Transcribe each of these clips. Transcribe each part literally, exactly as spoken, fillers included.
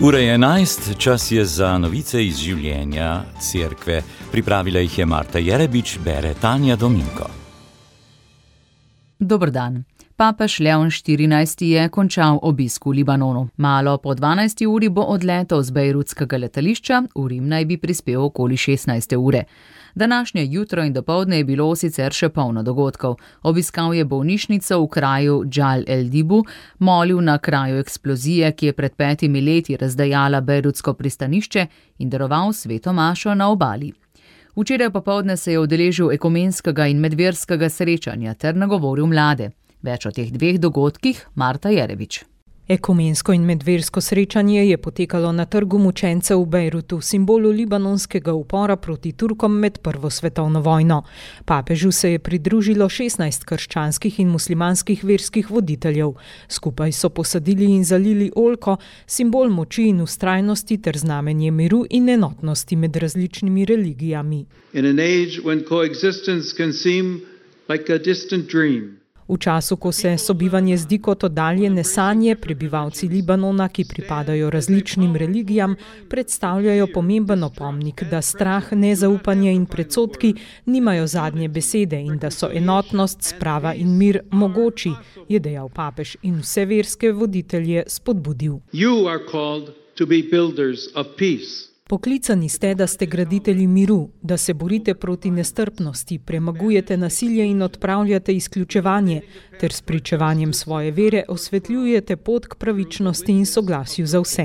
Ura je enajst, čas je za novice iz življenja cerkve. Pripravila jih je Marta Jerebič, bere Tanja Dominko. Dober dan. Papež Leon štirinajsti je končal obisk v Libanonu. Malo po dvanajsti uri bo odletel z bejrutskega letališča, v Rim naj bi prispel okoli šestnajste ure. Današnje jutro in dopoldne je bilo sicer še polno dogodkov. Obiskal je bolnišnico v kraju Džal el-Dibu, molil na kraju eksplozije, ki je pred petimi leti razdejala bejrutsko pristanišče, in daroval sveto mašo na obali. Včeraj popoldne se je udeležil ekumenskega in medverskega srečanja ter nagovoril mlade. Več o teh dveh dogodkih Marta Jerebič. Ekumensko in medversko srečanje je potekalo na trgu mučencev v Bejrutu, simbolu libanonskega upora proti Turkom med prvo svetovno vojno. Papežu se je pridružilo šestnajst krščanskih in muslimanskih verskih voditeljev. Skupaj so posadili in zalili oljko, simbol moči in vztrajnosti ter znamenje miru in enotnosti med različnimi religijami. In an age when coexistence can seem like a distant dream. V času, ko se sobivanje zdi kot oddaljene sanje, prebivalci Libanona, ki pripadajo različnim religijam, predstavljajo pomemben opomnik, da strah, nezaupanje in predsodki nimajo zadnje besede in da so enotnost, sprava in mir mogoči, je dejal papež in vse verske voditelje spodbudil. You are called to be builders of peace. Poklicani ste, da ste graditelji miru, da se borite proti nestrpnosti, premagujete nasilje in odpravljate izključevanje, ter s pričevanjem svoje vere osvetljujete pot k pravičnosti in soglasju za vse.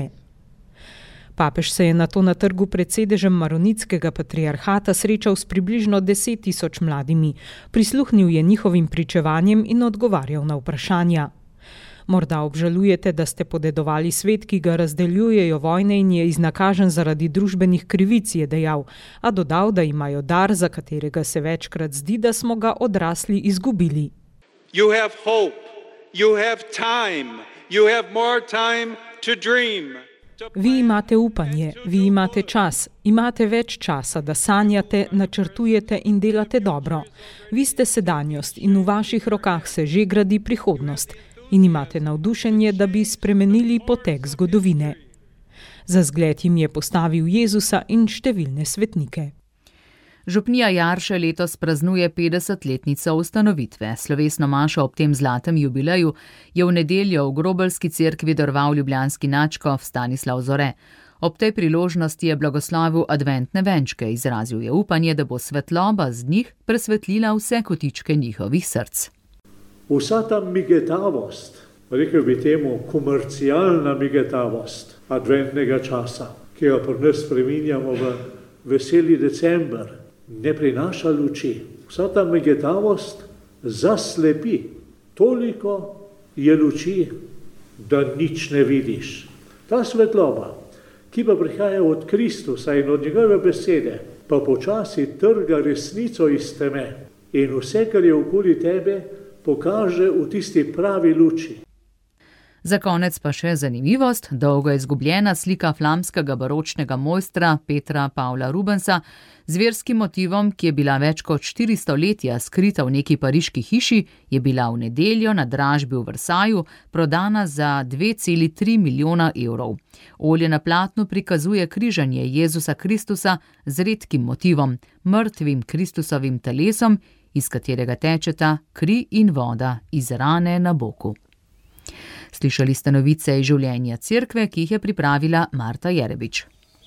Papež se je nato na trgu pred sedežem maronitskega patriarhata srečal s približno deset tisoč mladimi, prisluhnil je njihovim pričevanjem in odgovarjal na vprašanja. Morda obžalujete, da ste podedovali svet, ki ga razdeljujejo vojne in je iznakažen zaradi družbenih krivic, je dejal, a dodal, da imajo dar, za katerega se večkrat zdi, da smo ga odrasli izgubili. You have hope, you have time, you have more time to dream. Vi imate upanje, vi imate čas, imate več časa, da sanjate, načrtujete in delate dobro. Vi ste sedanjost in v vaših rokah se že gradi prihodnost. In imate navdušenje, da bi spremenili potek zgodovine. Za zgled jim je postavil Jezusa in številne svetnike. Župnija Jarše letos praznuje petdesetletnico ustanovitve. Slovesno mašo ob tem zlatem jubileju je v nedeljo v Grobelski cerkvi daroval ljubljanski nadškof Stanislav Zore. Ob tej priložnosti je blagoslovil adventne venčke, izrazil je upanje, da bo svetloba z njih presvetlila vse kotičke njihovih src. Vsa ta migetavost, rekel bi temu komercialna migetavost adventnega časa, ki jo pri nas spreminjamo v veseli december, ne prinaša luči. Vsa ta migetavost zaslepi. Toliko je luči, da nič ne vidiš. Ta svetloba, ki pa prihaja od Kristusa in od njegove besede, pa počasi trga resnico iz teme in vse, kar je okoli tebe, pokaže v tisti pravi luči. Za konec pa še zanimivost, dolgo izgubljena slika flamskega baročnega mojstra Petra Pavla Rubensa z verskim motivom, ki je bila več kot štiri stoletja skrita v neki pariški hiši, je bila v nedeljo na dražbi v Versailles prodana za dve celi tri milijona evrov. Olje na platnu prikazuje križanje Jezusa Kristusa z redkim motivom, mrtvim Kristusovim telesom, iz katerega tečeta kri in voda iz rane na boku. Slišali ste novice iz življenja cerkve, ki jih je pripravila Marta Jerebič.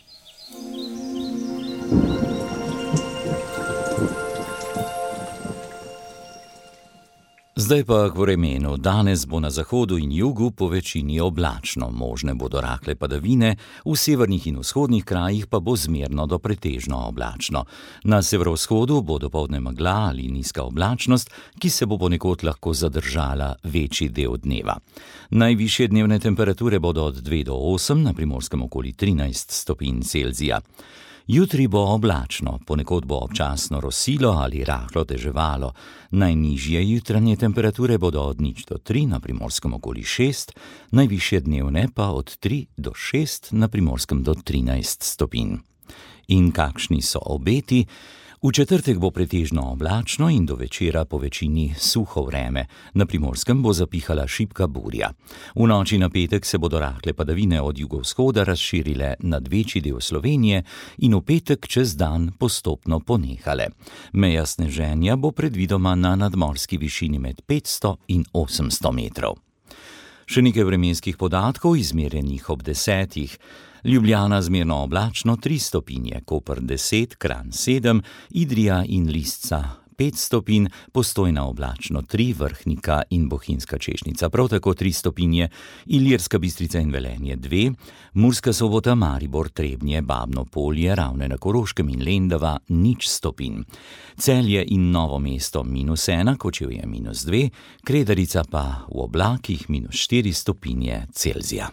Zdaj pa k vremenu. Danes bo na zahodu in jugu po večini oblačno. Možne bodo rahle padavine, v severnih in vzhodnih krajih pa bo zmerno do pretežno oblačno. Na severovzhodu bo dopoldne megla ali nizka oblačnost, ki se bo ponekod lahko zadržala večji del dneva. Najvišje dnevne temperature bodo od dve do osem, na Primorskem okoli trinajst stopinj Celzija. Jutri bo oblačno, ponekod bo občasno rosilo ali rahlo deževalo. Najnižje jutranje temperature bodo od nič do tri, na Primorskem okoli šest, najvišje dnevne pa od tri do šest, na Primorskem do trinajst stopinj. In kakšni so obeti? V četrtek bo pretežno oblačno in do večera po večini suho vreme. Na Primorskem bo zapihala šibka burja. V noči na petek se bodo rahle padavine od jugovzhoda razširile nad večji del Slovenije in v petek čez dan postopno ponehale. Meja sneženja bo predvidoma na nadmorski višini med petsto in osemsto metrov. Še nekaj vremenskih podatkov, izmerjenih ob desetih. Ljubljana zmerno oblačno tri stopinje, Koper deset, Kranj sedem, Idrija in Lisca pet stopinj, Postojna oblačno tri, Vrhnika in Bohinjska Češnica prav tako tri stopinje, Ilirska Bistrica in Velenje dve, Murska Sobota, Maribor, Trebnje, Babno Polje, Ravne na Koroškem in Lendava nič stopinj. Celje in Novo mesto minus ena, Kočevje minus dve, Kredarica pa v oblakih minus štiri stopinje Celzija.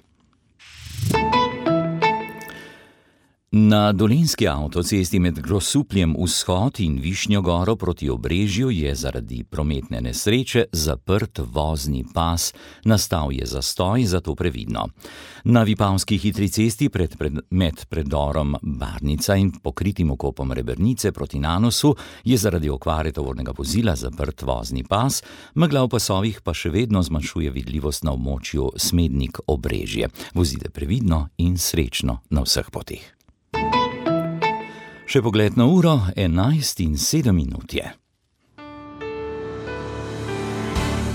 Na dolenjski avtocesti med Grosupljem vzhod in Višnjo Goro proti Obrežju je zaradi prometne nesreče zaprt vozni pas, nastal je zastoj, zato previdno. Na Vipavski hitri cesti pred, pred, med predorom Barnica in pokritim okopom Rebernice proti Nanosu je zaradi okvare tovornega vozila zaprt vozni pas, megla v pasovih pa še vedno zmanjšuje vidljivost na območju Smednik Obrežje. Vozite previdno in srečno na vseh poteh. Še pogled na uro, enajst in sedem minut je.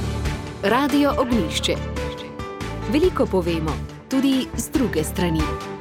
Radio Ognjišče. Veliko povemo, tudi z druge strani.